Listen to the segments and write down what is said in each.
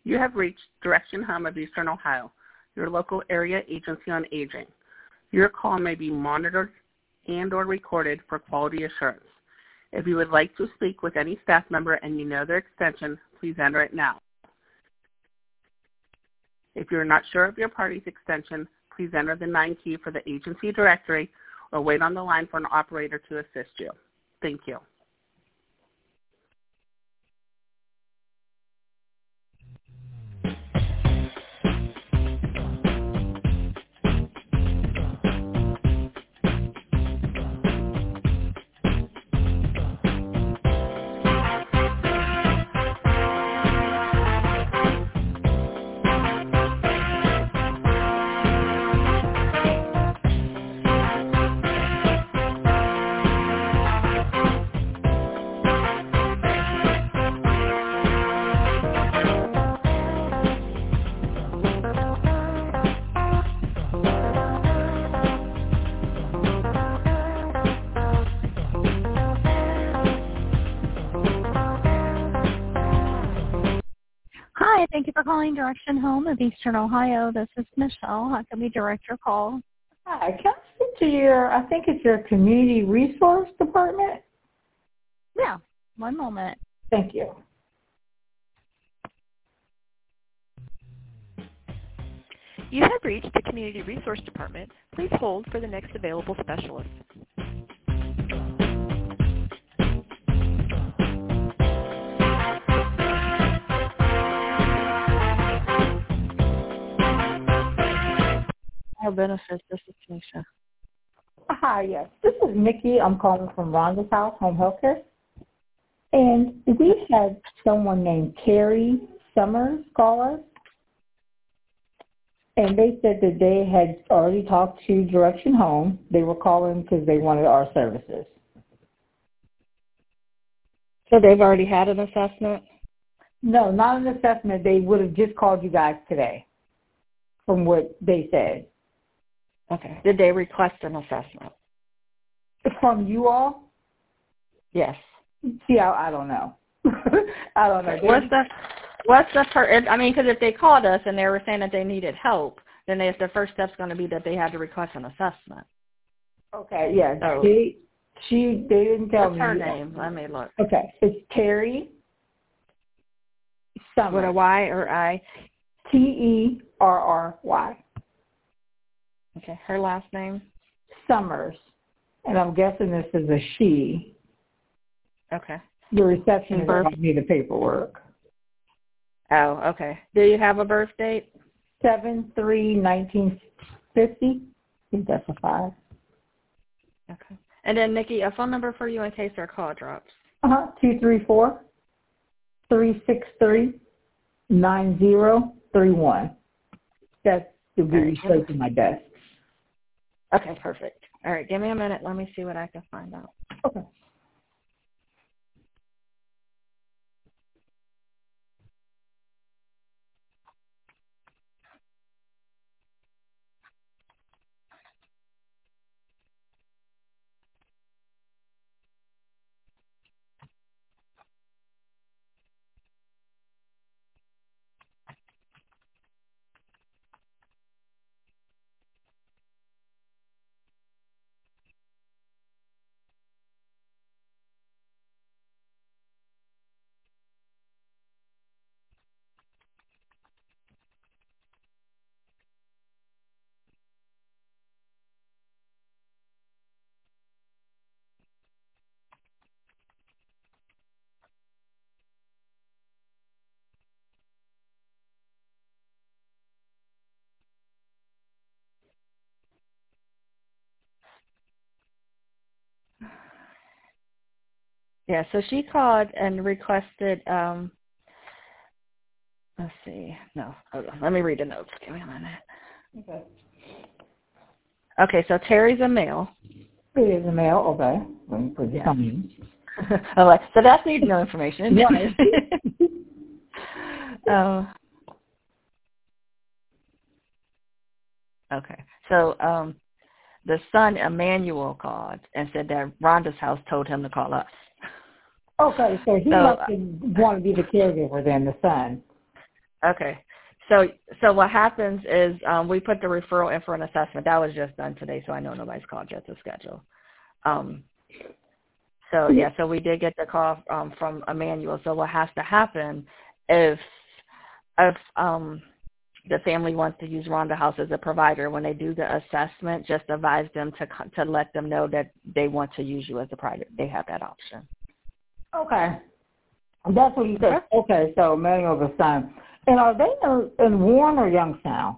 You have reached Direction Home of Eastern Ohio, your local area agency on aging. Your call may be monitored and or recorded for quality assurance. If you would like to speak with any staff member and you know their extension, please enter it now. If you're not sure of your party's extension, please enter the 9 key for the agency directory or wait on the line for an operator to assist you. Thank you. Hi, thank you for calling Direction Home of Eastern Ohio. This is Michelle. How can we direct your call? Hi, can I speak to I think it's your Community Resource Department? Yeah, one moment. Thank you. You have reached the Community Resource Department. Please hold for the next available specialist. Our benefits, this is Tanisha. Hi, yes. This is Nikki. I'm calling from Rhonda's house, Home Healthcare. And we had someone named Carrie Summers call us. And they said that they had already talked to Direction Home. They were calling because they wanted our services. So they've already had an assessment? No, not an assessment. They would have just called you guys today from what they said. Okay. Did they request an assessment? From you all? Yes. See, I don't know. I don't know. Because if they called us and they were saying that they needed help, then the first step's going to be that they had to request an assessment. Okay, yeah. So, they didn't tell me. What's her name? Let me look. Okay, it's Terry Summers. With a Y or I? Terry. Okay, her last name? Summers. And I'm guessing this is a she. Okay. The receptionist gave me the paperwork. Oh, okay. Do you have a birth date? 7/3/1950. I think that's a 5. Okay. And then, Nikki, a phone number for you in case our call drops. 234-363-9031. That's to be straight to my desk. Okay, perfect. All right, give me a minute. Let me see what I can find out. Okay. Yeah, so she called and requested, let's see. No, hold on. Let me read the notes. Give me a minute. Okay. Okay, so Terry's a male. It is a male. Okay. Let me put this on you. All right, so that's need no information. Right. Okay, so the son, Emmanuel, called and said that Rhonda's house told him to call us. Okay, so he must want to be the caregiver then, the son. Okay. So what happens is we put the referral in for an assessment. That was just done today, so I know nobody's called yet to schedule. So we did get the call from Emmanuel. So what has to happen if the family wants to use Rhonda House as a provider, when they do the assessment, just advise them to let them know that they want to use you as a provider. They have that option. Okay. That's what you said. Okay, so Emmanuel the son. And are they in Warren or Youngstown?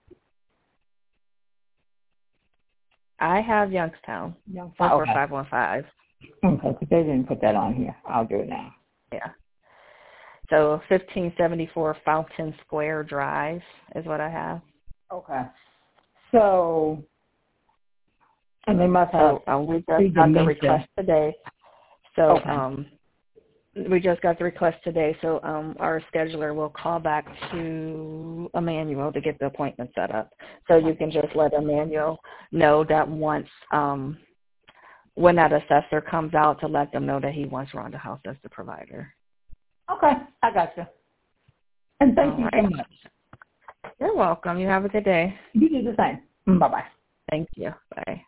I have Youngstown. Youngstown. Okay. 515. Okay, because they didn't put that on here. I'll do it now. Yeah. So 1574 Fountain Square Drive is what I have. Okay. So, and they must have. We just got the request today. So we just got the request today. So our scheduler will call back to Emmanuel to get the appointment set up. So you can just let Emmanuel know that once when that assessor comes out, to let them know that he wants Rhonda House as the provider. Okay, I got you. And thank you so much. You're welcome. You have a good day. You do the same. Bye-bye. Thank you. Bye.